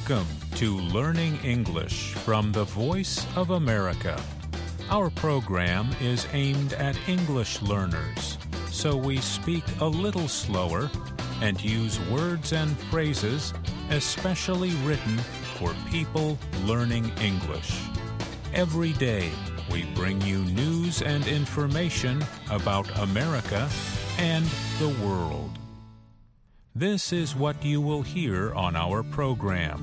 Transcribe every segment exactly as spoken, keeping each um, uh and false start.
Welcome to Learning English from the Voice of America. Our program is aimed at English learners, so we speak a little slower and use words and phrases especially written for people learning English. Every day, we bring you news and information about America and the world. This is what you will hear on our program.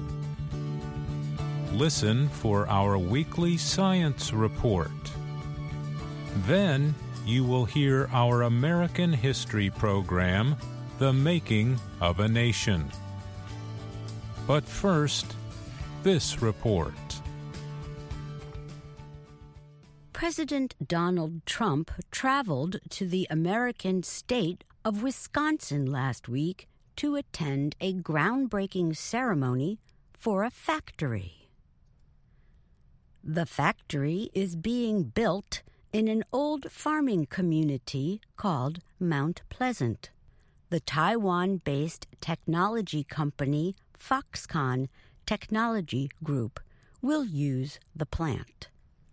Listen for our weekly science report. Then you will hear our American history program, The Making of a Nation. But first, this report. President Donald Trump traveled to the American state of Wisconsin last week to attend a groundbreaking ceremony for a factory. The factory is being built in an old farming community called Mount Pleasant. The Taiwan-based technology company Foxconn Technology Group will use the plant.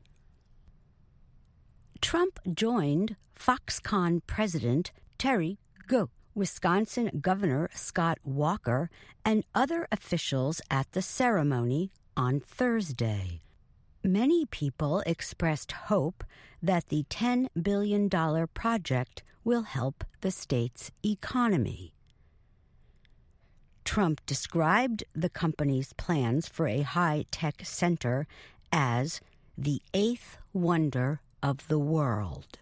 Trump joined Foxconn President Terry Gou, Wisconsin Governor Scott Walker, and other officials at the ceremony on Thursday. Many people expressed hope that the ten billion dollars project will help the state's economy. Trump described the company's plans for a high-tech center as the eighth wonder of the world.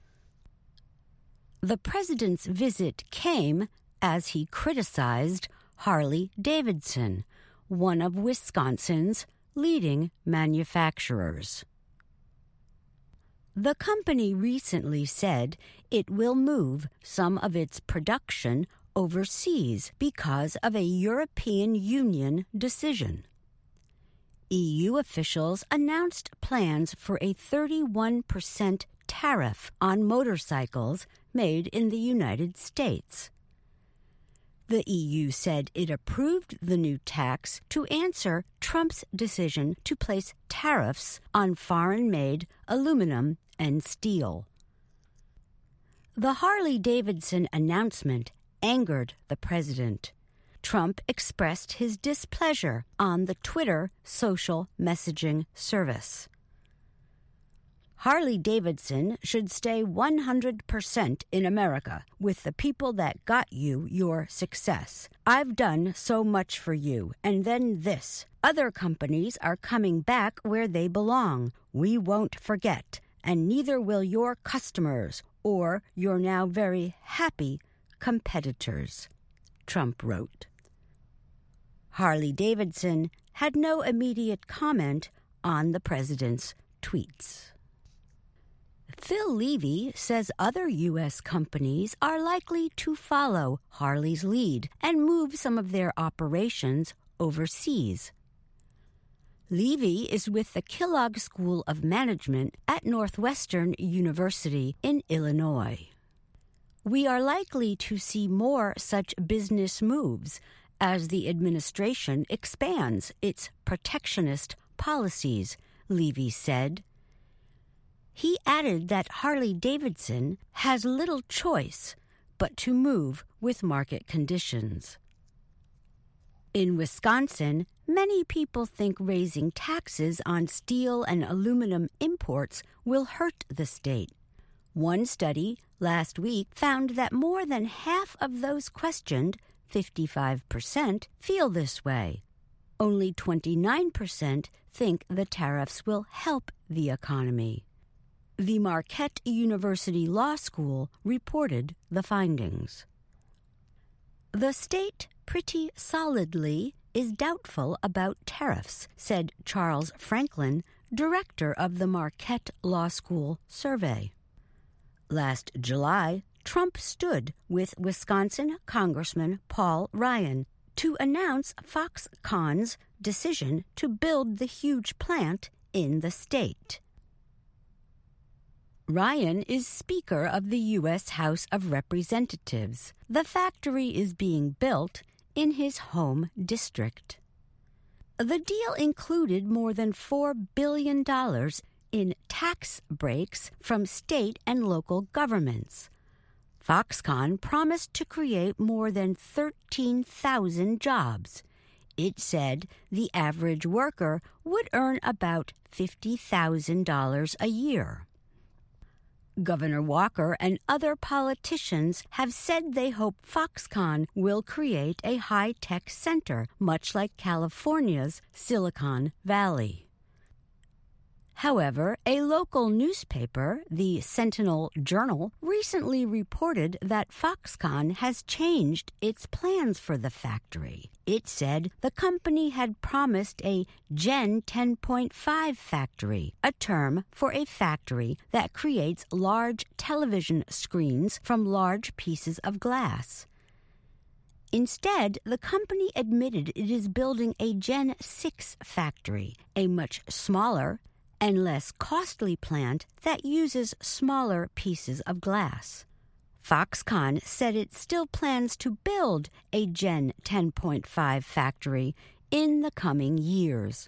The president's visit came as he criticized Harley-Davidson, one of Wisconsin's leading manufacturers. The company recently said it will move some of its production overseas because of a European Union decision. E U officials announced plans for a thirty-one percent tariff on motorcycles made in the United States. The E U said it approved the new tax to answer Trump's decision to place tariffs on foreign-made aluminum and steel. The Harley-Davidson announcement angered the president. Trump expressed his displeasure on the Twitter social messaging service. Harley-Davidson should stay one hundred percent in America with the people that got you your success. I've done so much for you, and then this. Other companies are coming back where they belong. We won't forget, and neither will your customers or your now very happy competitors, Trump wrote. Harley-Davidson had no immediate comment on the president's tweets. Phil Levy says other U S companies are likely to follow Harley's lead and move some of their operations overseas. Levy is with the Kellogg School of Management at Northwestern University in Illinois. We are likely to see more such business moves as the administration expands its protectionist policies, Levy said. He added that Harley-Davidson has little choice but to move with market conditions. In Wisconsin, many people think raising taxes on steel and aluminum imports will hurt the state. One study last week found that more than half of those questioned, fifty-five percent, feel this way. Only twenty-nine percent think the tariffs will help the economy. The Marquette University Law School reported the findings. The state pretty solidly is doubtful about tariffs, said Charles Franklin, director of the Marquette Law School survey. Last July, Trump stood with Wisconsin Congressman Paul Ryan to announce Foxconn's decision to build the huge plant in the state. Ryan is Speaker of the U S House of Representatives. The factory is being built in his home district. The deal included more than four billion dollars in tax breaks from state and local governments. Foxconn promised to create more than thirteen thousand jobs. It said the average worker would earn about fifty thousand dollars a year. Governor Walker and other politicians have said they hope Foxconn will create a high-tech center, much like California's Silicon Valley. However, a local newspaper, the Sentinel Journal, recently reported that Foxconn has changed its plans for the factory. It said the company had promised a Gen ten point five factory, a term for a factory that creates large television screens from large pieces of glass. Instead, the company admitted it is building a Gen six factory, a much smaller and less costly plant that uses smaller pieces of glass. Foxconn said it still plans to build a Gen ten point five factory in the coming years.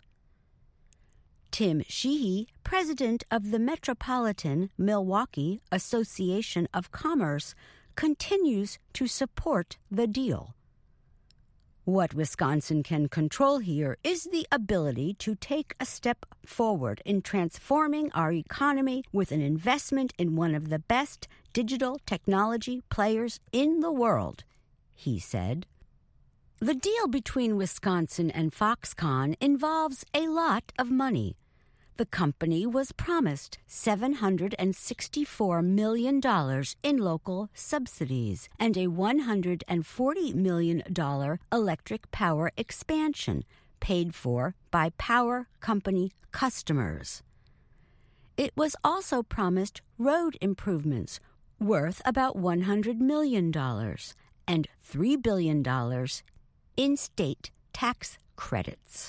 Tim Sheehy, president of the Metropolitan Milwaukee Association of Commerce, continues to support the deal. What Wisconsin can control here is the ability to take a step forward in transforming our economy with an investment in one of the best digital technology players in the world, he said. The deal between Wisconsin and Foxconn involves a lot of money. The company was promised seven hundred sixty-four million dollars in local subsidies and a one hundred forty million dollars electric power expansion paid for by power company customers. It was also promised road improvements worth about one hundred million dollars and three billion dollars in state tax credits.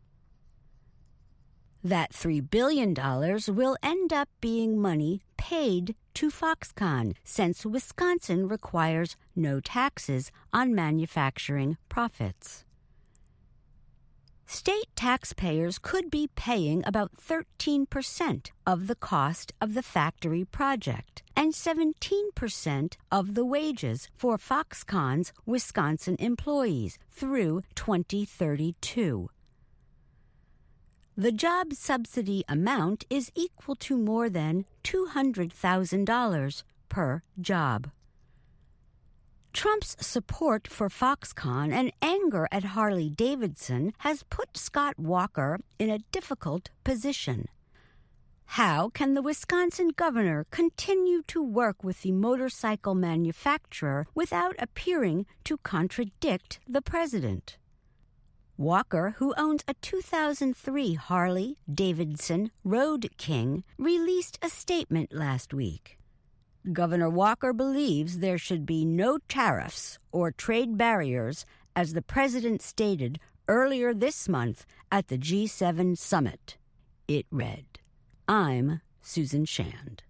That three billion dollars will end up being money paid to Foxconn, since Wisconsin requires no taxes on manufacturing profits. State taxpayers could be paying about thirteen percent of the cost of the factory project and seventeen percent of the wages for Foxconn's Wisconsin employees through twenty thirty-two. The job subsidy amount is equal to more than two hundred thousand dollars per job. Trump's support for Foxconn and anger at Harley-Davidson has put Scott Walker in a difficult position. How can the Wisconsin governor continue to work with the motorcycle manufacturer without appearing to contradict the president? Walker, who owns a two thousand three Harley-Davidson Road King, released a statement last week. Governor Walker believes there should be no tariffs or trade barriers, as the president stated earlier this month at the G seven summit. It read, I'm Susan Shand.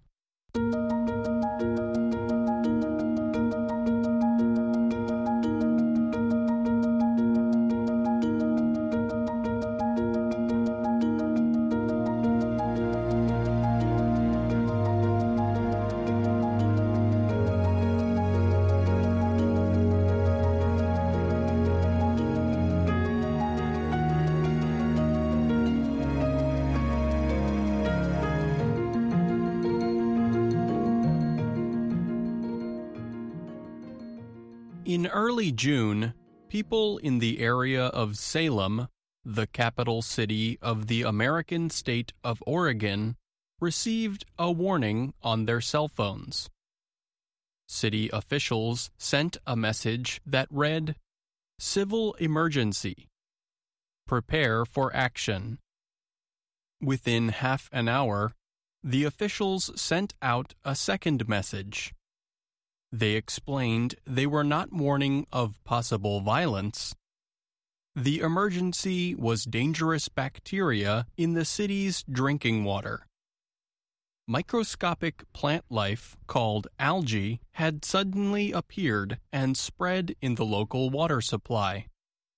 In early June, people in the area of Salem, the capital city of the American state of Oregon, received a warning on their cell phones. City officials sent a message that read, "Civil emergency. Prepare for action." Within half an hour, the officials sent out a second message. They explained they were not warning of possible violence. The emergency was dangerous bacteria in the city's drinking water. Microscopic plant life called algae had suddenly appeared and spread in the local water supply.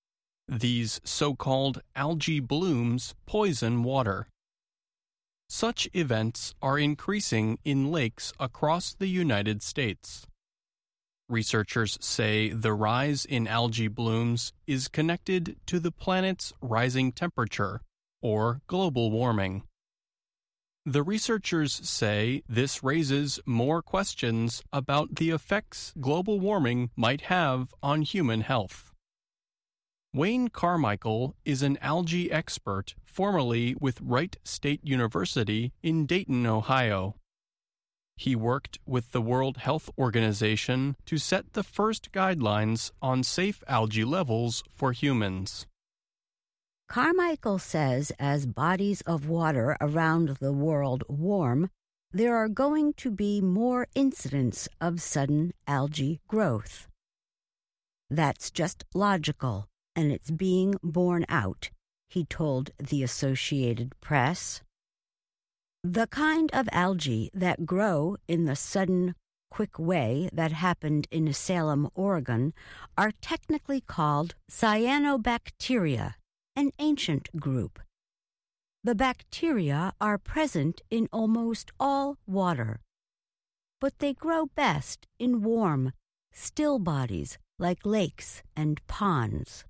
These so-called algae blooms poison water. Such events are increasing in lakes across the United States. Researchers say the rise in algae blooms is connected to the planet's rising temperature, or global warming. The researchers say this raises more questions about the effects global warming might have on human health. Wayne Carmichael is an algae expert formerly with Wright State University in Dayton, Ohio. He worked with the World Health Organization to set the first guidelines on safe algae levels for humans. Carmichael says as bodies of water around the world warm, there are going to be more incidents of sudden algae growth. That's just logical, and it's being borne out, he told the Associated Press. The kind of algae that grow in the sudden, quick way that happened in Salem, Oregon, are technically called cyanobacteria, an ancient group. The bacteria are present in almost all water, but they grow best in warm, still bodies like lakes and ponds.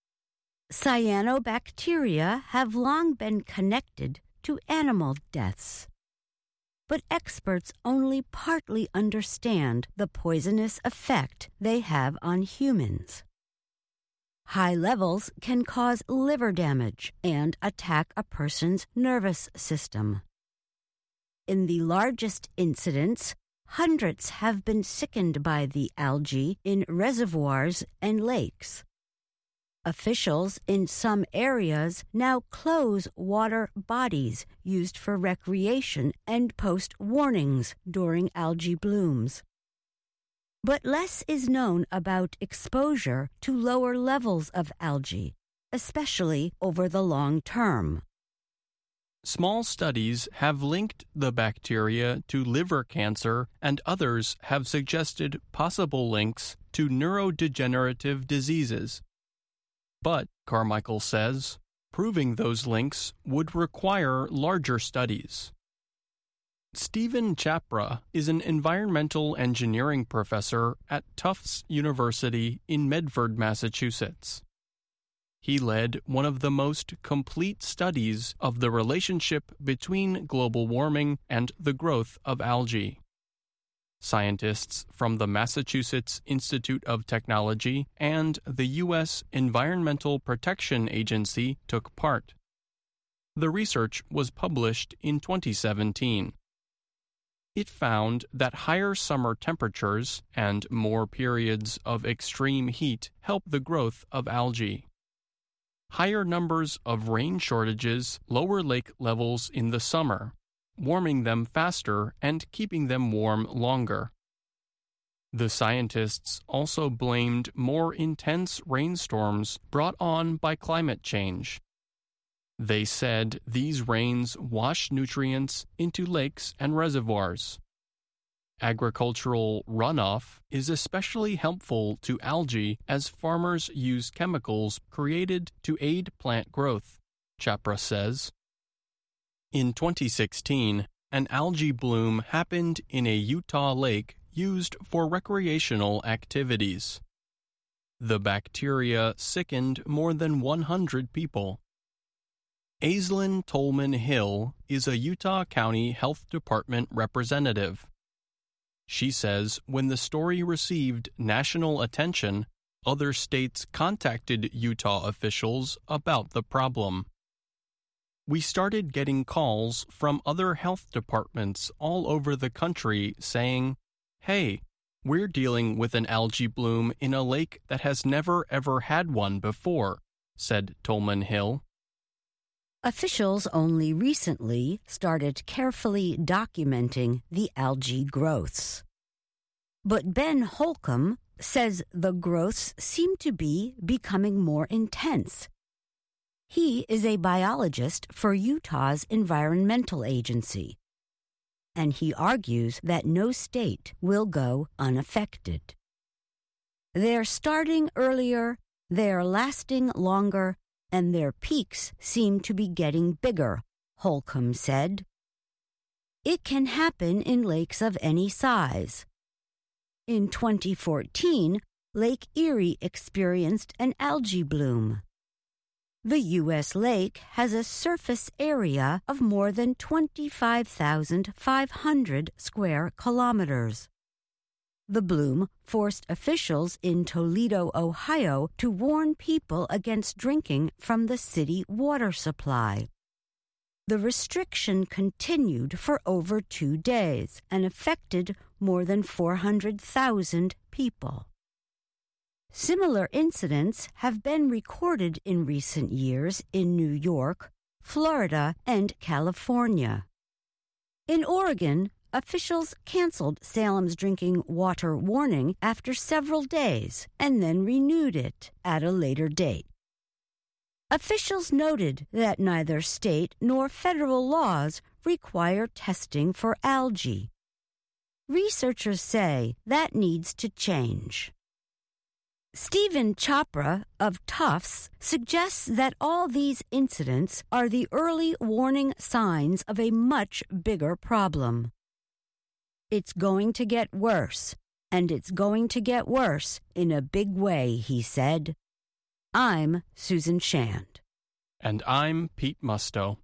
Cyanobacteria have long been connected to animal deaths, but experts only partly understand the poisonous effect they have on humans. High levels can cause liver damage and attack a person's nervous system. In the largest incidents, hundreds have been sickened by the algae in reservoirs and lakes. Officials in some areas now close water bodies used for recreation and post warnings during algae blooms. But less is known about exposure to lower levels of algae, especially over the long term. Small studies have linked the bacteria to liver cancer, and others have suggested possible links to neurodegenerative diseases. But, Carmichael says, proving those links would require larger studies. Stephen Chapra is an environmental engineering professor at Tufts University in Medford, Massachusetts. He led one of the most complete studies of the relationship between global warming and the growth of algae. Scientists from the Massachusetts Institute of Technology and the U S Environmental Protection Agency took part. The research was published in twenty seventeen. It found that higher summer temperatures and more periods of extreme heat help the growth of algae. Higher numbers of rain shortages lower lake levels in the summer, warming them faster and keeping them warm longer. The scientists also blamed more intense rainstorms brought on by climate change. They said these rains wash nutrients into lakes and reservoirs. Agricultural runoff is especially helpful to algae as farmers use chemicals created to aid plant growth, Chapra says. In twenty sixteen, an algae bloom happened in a Utah lake used for recreational activities. The bacteria sickened more than one hundred people. Aislinn Tolman Hill is a Utah County Health Department representative. She says when the story received national attention, other states contacted Utah officials about the problem. We started getting calls from other health departments all over the country saying, "Hey, we're dealing with an algae bloom in a lake that has never ever had one before," said Tolman Hill. Officials only recently started carefully documenting the algae growths. But Ben Holcomb says the growths seem to be becoming more intense. He is a biologist for Utah's Environmental Agency, and he argues that no state will go unaffected. They're starting earlier They're lasting longer, and their peaks seem to be getting bigger, Holcomb said. It can happen in lakes of any size. In twenty fourteen, Lake Erie experienced an algae bloom. The U S lake has a surface area of more than twenty-five thousand five hundred square kilometers. The bloom forced officials in Toledo, Ohio, to warn people against drinking from the city water supply. The restriction continued for over two days and affected more than four hundred thousand people. Similar incidents have been recorded in recent years in New York, Florida, and California. In Oregon, officials canceled Salem's drinking water warning after several days and then renewed it at a later date. Officials noted that neither state nor federal laws require testing for algae. Researchers say that needs to change. Stephen Chopra of Tufts suggests that all these incidents are the early warning signs of a much bigger problem. It's going to get worse, and it's going to get worse in a big way, he said. I'm Susan Shand. And I'm Pete Musto.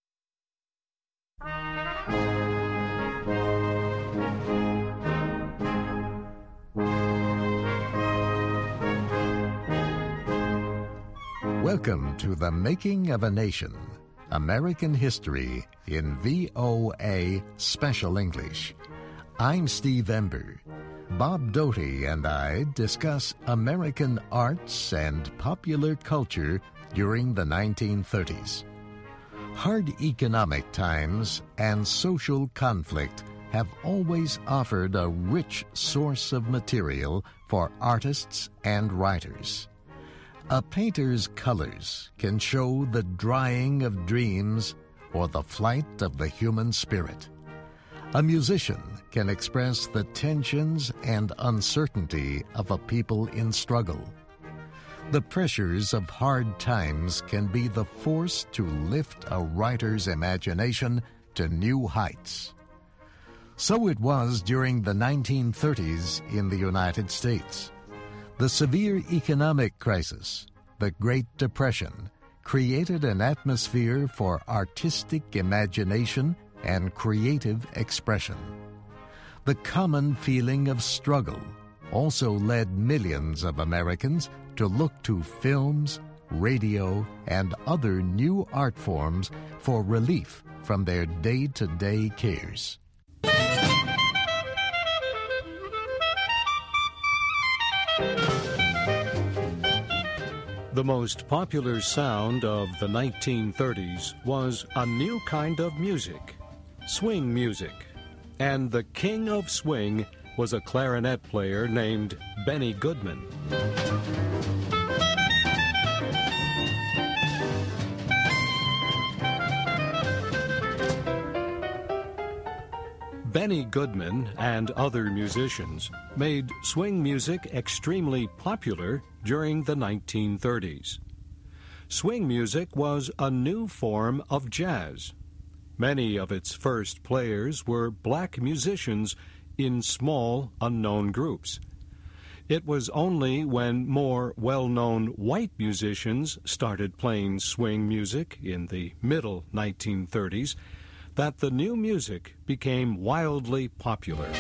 Welcome to The Making of a Nation, American History in V O A Special English. I'm Steve Ember. Bob Doty and I discuss American arts and popular culture during the nineteen thirties. Hard economic times and social conflict have always offered a rich source of material for artists and writers. A painter's colors can show the drying of dreams or the flight of the human spirit. A musician can express the tensions and uncertainty of a people in struggle. The pressures of hard times can be the force to lift a writer's imagination to new heights. So it was during the nineteen thirties in the United States. The severe economic crisis, the Great Depression, created an atmosphere for artistic imagination and creative expression. The common feeling of struggle also led millions of Americans to look to films, radio, and other new art forms for relief from their day-to-day cares. The most popular sound of the nineteen thirties was a new kind of music, swing music. And the king of swing was a clarinet player named Benny Goodman. Benny Goodman and other musicians made swing music extremely popular during the nineteen thirties. Swing music was a new form of jazz. Many of its first players were black musicians in small, unknown groups. It was only when more well-known white musicians started playing swing music in the middle nineteen thirties that the new music became wildly popular.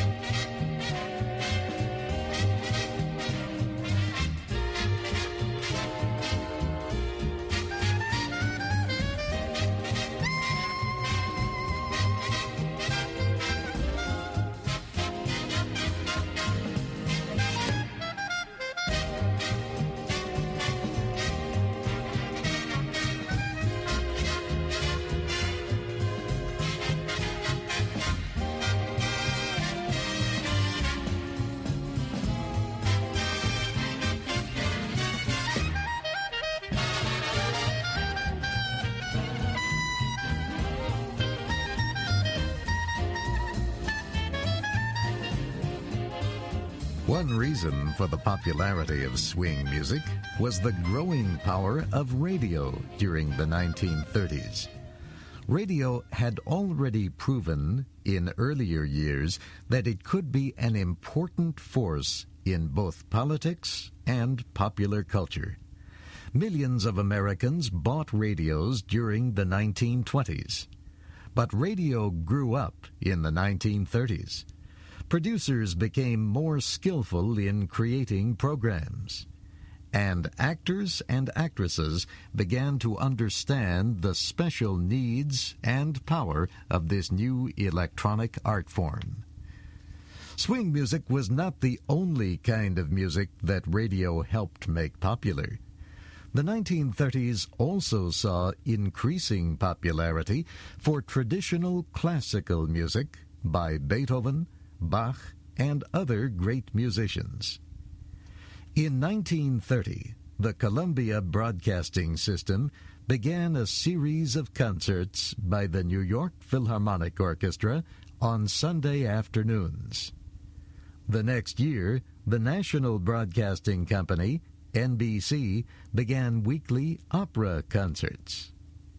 One reason for the popularity of swing music was the growing power of radio during the nineteen thirties. Radio had already proven in earlier years that it could be an important force in both politics and popular culture. Millions of Americans bought radios during the nineteen twenties. But radio grew up in the nineteen thirties. Producers became more skillful in creating programs. And actors and actresses began to understand the special needs and power of this new electronic art form. Swing music was not the only kind of music that radio helped make popular. The nineteen thirties also saw increasing popularity for traditional classical music by Beethoven, Bach, and other great musicians. In nineteen thirty, the Columbia Broadcasting System began a series of concerts by the New York Philharmonic Orchestra on Sunday afternoons. The next year, the National Broadcasting Company, N B C, began weekly opera concerts.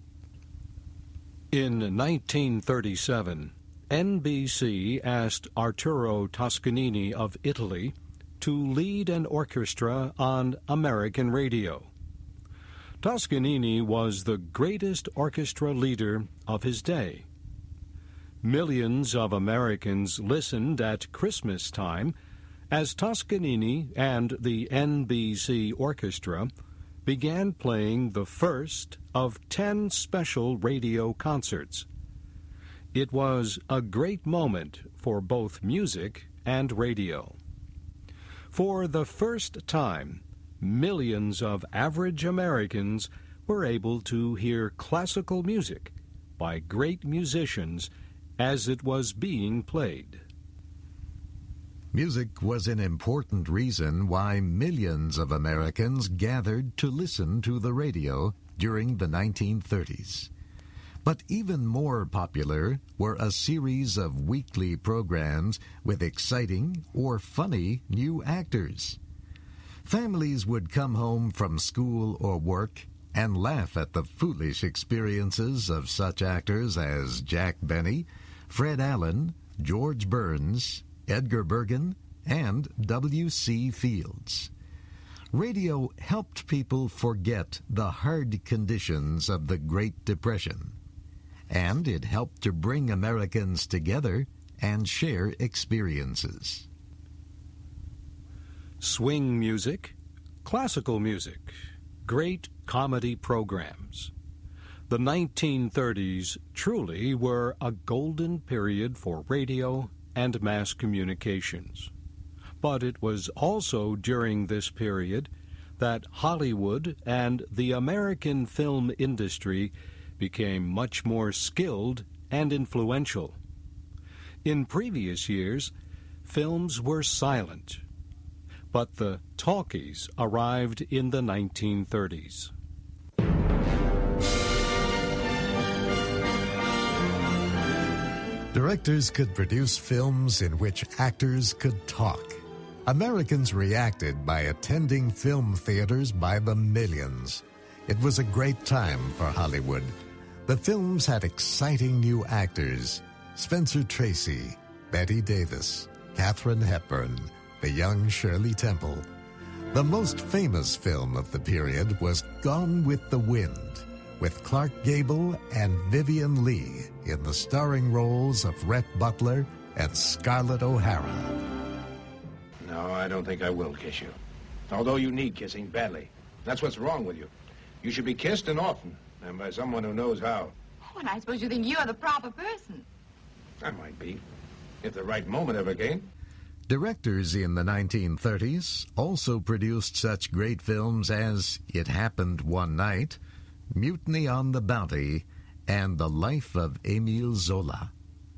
In nineteen thirty-seven, N B C asked Arturo Toscanini of Italy to lead an orchestra on American radio. Toscanini was the greatest orchestra leader of his day. Millions of Americans listened at Christmas time as Toscanini and the N B C Orchestra began playing the first of ten special radio concerts. It was a great moment for both music and radio. For the first time, millions of average Americans were able to hear classical music by great musicians as it was being played. Music was an important reason why millions of Americans gathered to listen to the radio during the nineteen thirties. But even more popular were a series of weekly programs with exciting or funny new actors. Families would come home from school or work and laugh at the foolish experiences of such actors as Jack Benny, Fred Allen, George Burns, Edgar Bergen, and W C Fields. Radio helped people forget the hard conditions of the Great Depression, and it helped to bring Americans together and share experiences. Swing music, classical music, great comedy programs. The nineteen thirties truly were a golden period for radio and mass communications. But it was also during this period that Hollywood and the American film industry became much more skilled and influential. In previous years, films were silent, but the talkies arrived in the nineteen thirties. Directors could produce films in which actors could talk. Americans reacted by attending film theaters by the millions. It was a great time for Hollywood. The films had exciting new actors: Spencer Tracy, Bette Davis, Katharine Hepburn, the young Shirley Temple. The most famous film of the period was Gone with the Wind, with Clark Gable and Vivian Leigh in the starring roles of Rhett Butler and Scarlett O'Hara. No, I don't think I will kiss you. Although you need kissing badly. That's what's wrong with you. You should be kissed and often, and by someone who knows how. Oh, and I suppose you think you're the proper person. I might be, if the right moment ever came. Directors in the nineteen thirties also produced such great films as It Happened One Night, Mutiny on the Bounty, and The Life of Emile Zola.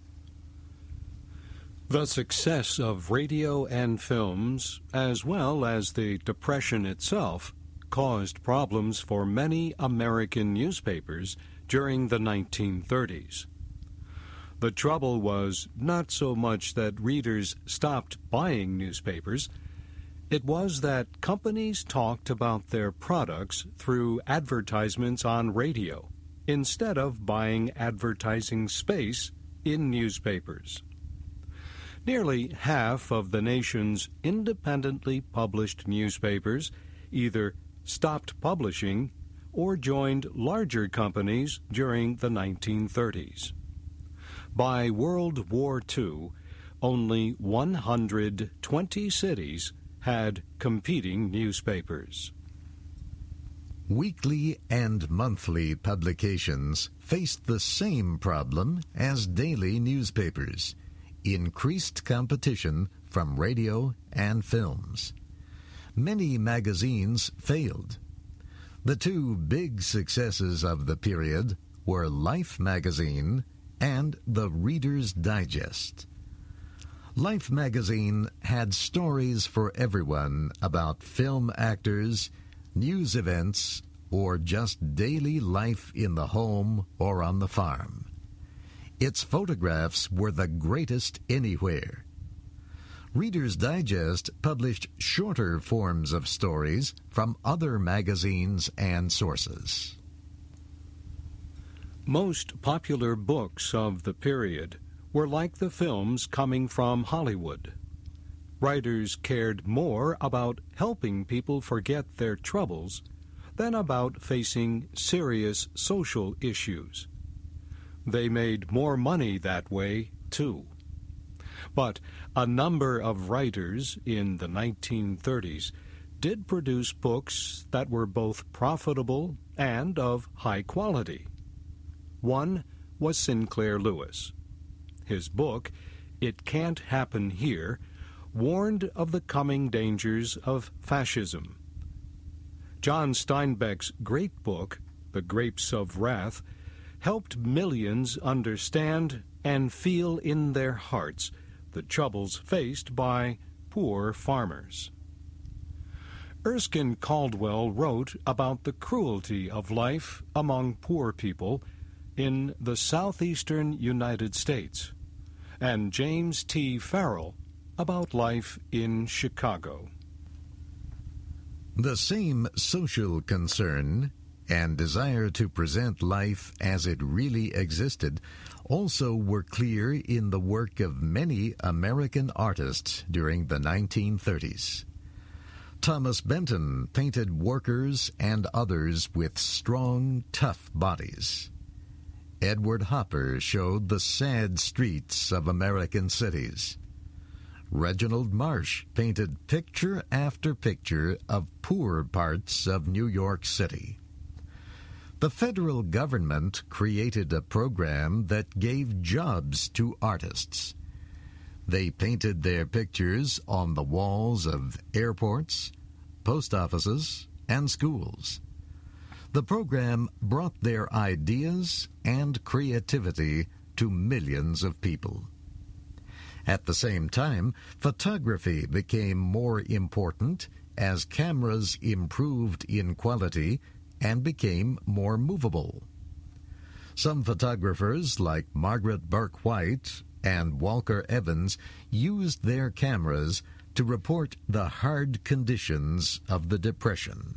The success of radio and films, as well as the Depression itself, caused problems for many American newspapers during the nineteen thirties. The trouble was not so much that readers stopped buying newspapers. It was that companies talked about their products through advertisements on radio instead of buying advertising space in newspapers. Nearly half of the nation's independently published newspapers either stopped publishing or joined larger companies during the nineteen thirties. By World War Two, only one hundred twenty cities had competing newspapers. Weekly and monthly publications faced the same problem as daily newspapers: increased competition from radio and films. Many magazines failed. The two big successes of the period were Life magazine and the Reader's Digest. Life magazine had stories for everyone about film actors, news events, or just daily life in the home or on the farm. Its photographs were the greatest anywhere. Reader's Digest published shorter forms of stories from other magazines and sources. Most popular books of the period were like the films coming from Hollywood. Writers cared more about helping people forget their troubles than about facing serious social issues. They made more money that way, too. But a number of writers in the nineteen thirties did produce books that were both profitable and of high quality. One was Sinclair Lewis. His book, It Can't Happen Here, warned of the coming dangers of fascism. John Steinbeck's great book, The Grapes of Wrath, helped millions understand and feel in their hearts the troubles faced by poor farmers. Erskine Caldwell wrote about the cruelty of life among poor people in the southeastern United States, and James T. Farrell about life in Chicago. The same social concern and desire to present life as it really existed also were clear in the work of many American artists during the nineteen thirties. Thomas Benton painted workers and others with strong, tough bodies. Edward Hopper showed the sad streets of American cities. Reginald Marsh painted picture after picture of poor parts of New York City. The federal government created a program that gave jobs to artists. They painted their pictures on the walls of airports, post offices, and schools. The program brought their ideas and creativity to millions of people. At the same time, photography became more important as cameras improved in quality and became more movable. Some photographers, like Margaret Burke White and Walker Evans, used their cameras to report the hard conditions of the Depression.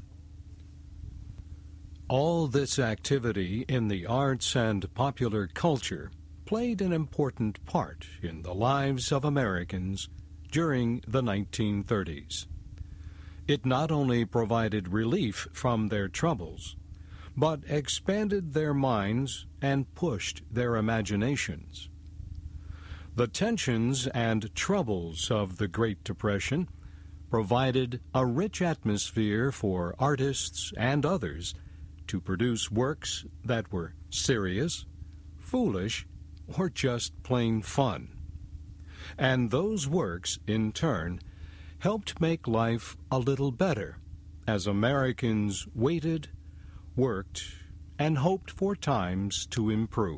All this activity in the arts and popular culture played an important part in the lives of Americans during the nineteen thirties. It not only provided relief from their troubles, but expanded their minds and pushed their imaginations. The tensions and troubles of the Great Depression provided a rich atmosphere for artists and others to produce works that were serious, foolish, or just plain fun. And those works, in turn, helped make life a little better as Americans waited, worked, and hoped for times to improve.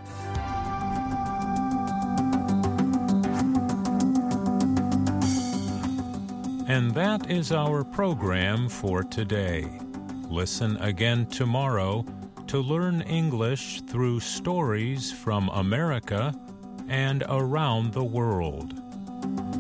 And that is our program for today. Listen again tomorrow to learn English through stories from America and around the world.